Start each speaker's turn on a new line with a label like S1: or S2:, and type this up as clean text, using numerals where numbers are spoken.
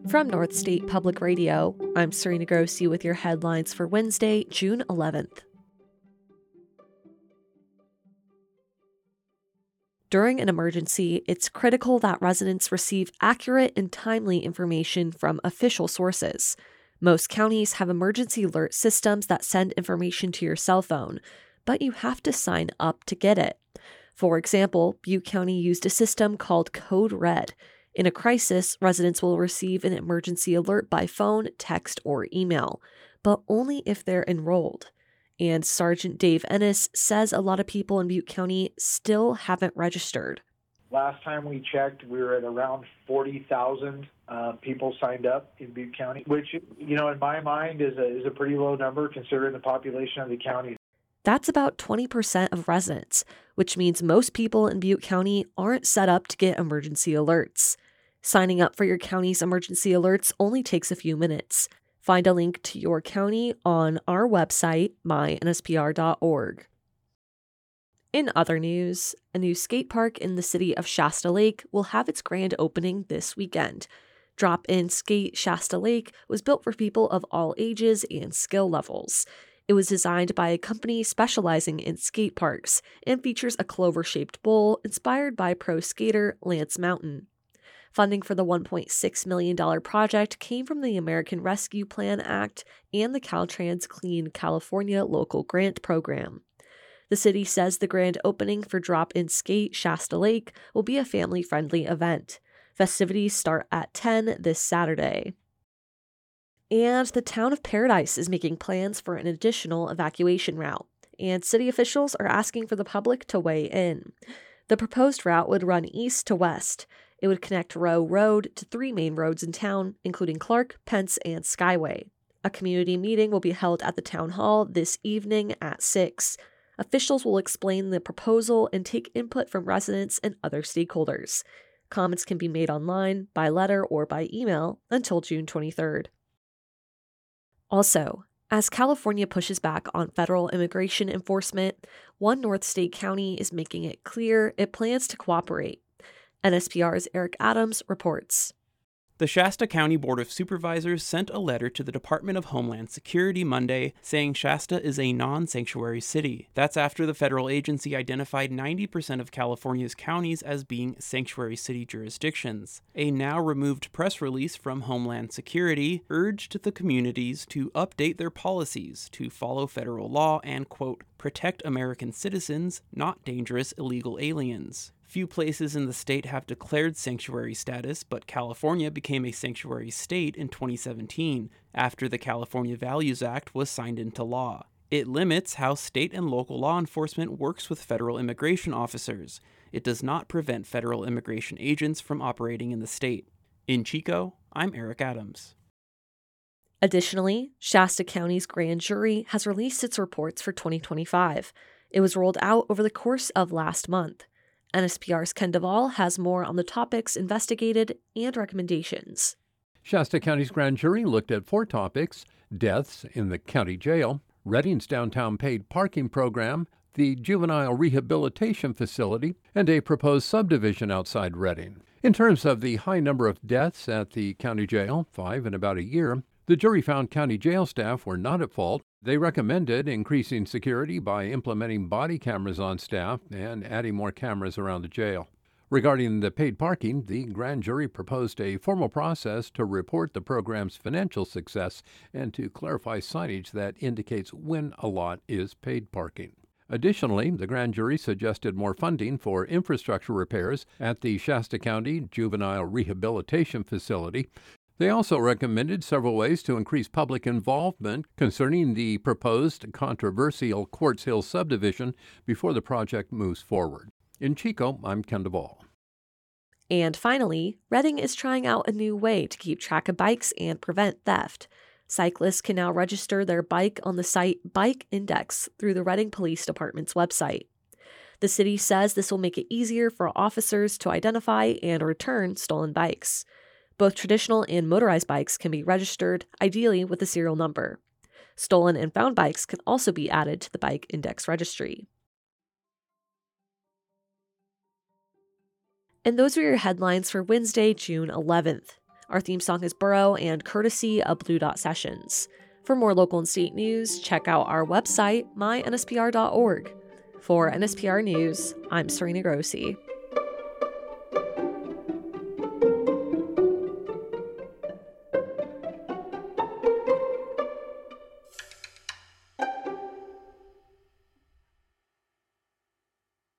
S1: From North State Public Radio, I'm Serena Grossi with your headlines for Wednesday, June 11th. During an emergency, it's critical that residents receive accurate and timely information from official sources. Most counties have emergency alert systems that send information to your cell phone, but you have to sign up to get it. For example, Butte County used a system called Code Red. In a crisis, residents will receive an emergency alert by phone, text, or email, but only if they're enrolled. And Sergeant Dave Ennis says a lot of people in Butte County still haven't registered.
S2: Last time we checked, we were at around 40,000 people signed up in Butte County, which, in my mind is a pretty low number considering the population of the county.
S1: That's about 20% of residents, which means most people in Butte County aren't set up to get emergency alerts. Signing up for your county's emergency alerts only takes a few minutes. Find a link to your county on our website, mynspr.org. In other news, a new skate park in the city of Shasta Lake will have its grand opening this weekend. Drop-In Skate Shasta Lake was built for people of all ages and skill levels. It was designed by a company specializing in skate parks and features a clover-shaped bowl inspired by pro skater Lance Mountain. Funding for the $1.6 million project came from the American Rescue Plan Act and the Caltrans Clean California Local Grant Program. The city says the grand opening for Drop-In Skate Shasta Lake will be a family-friendly event. Festivities start at 10 this Saturday. And the town of Paradise is making plans for an additional evacuation route, and city officials are asking for the public to weigh in. The proposed route would run east to west. It would connect Rowe Road to three main roads in town, including Clark, Pence, and Skyway. A community meeting will be held at the town hall this evening at 6. Officials will explain the proposal and take input from residents and other stakeholders. Comments can be made online, by letter, or by email until June 23rd. Also, as California pushes back on federal immigration enforcement, one North State county is making it clear it plans to cooperate. NSPR's Eric Adams reports.
S3: The Shasta County Board of Supervisors sent a letter to the Department of Homeland Security Monday saying Shasta is a non-sanctuary city. That's after the federal agency identified 90% of California's counties as being sanctuary city jurisdictions. A now-removed press release from Homeland Security urged the communities to update their policies to follow federal law and, quote, protect American citizens, not dangerous illegal aliens. Few places in the state have declared sanctuary status, but California became a sanctuary state in 2017 after the California Values Act was signed into law. It limits how state and local law enforcement works with federal immigration officers. It does not prevent federal immigration agents from operating in the state. In Chico, I'm Eric Adams.
S1: Additionally, Shasta County's grand jury has released its reports for 2025. It was rolled out over the course of last month. NSPR's Ken Duvall has more on the topics investigated and recommendations.
S4: Shasta County's grand jury looked at 4 topics: deaths in the county jail, Redding's downtown paid parking program, the juvenile rehabilitation facility, and a proposed subdivision outside Redding. In terms of the high number of deaths at the county jail, 5 in about a year, the jury found county jail staff were not at fault. They recommended increasing security by implementing body cameras on staff and adding more cameras around the jail. Regarding the paid parking, the grand jury proposed a formal process to report the program's financial success and to clarify signage that indicates when a lot is paid parking. Additionally, the grand jury suggested more funding for infrastructure repairs at the Shasta County Juvenile Rehabilitation Facility. They also recommended several ways to increase public involvement concerning the proposed controversial Quartz Hill subdivision before the project moves forward. In Chico, I'm Ken Duvall.
S1: And finally, Redding is trying out a new way to keep track of bikes and prevent theft. Cyclists can now register their bike on the site Bike Index through the Redding Police Department's website. The city says this will make it easier for officers to identify and return stolen bikes. Both traditional and motorized bikes can be registered, ideally with a serial number. Stolen and found bikes can also be added to the Bike Index registry. And those are your headlines for Wednesday, June 11th. Our theme song is Burrow and courtesy of Blue Dot Sessions. For more local and state news, check out our website, mynspr.org. For NSPR News, I'm Serena Grossi.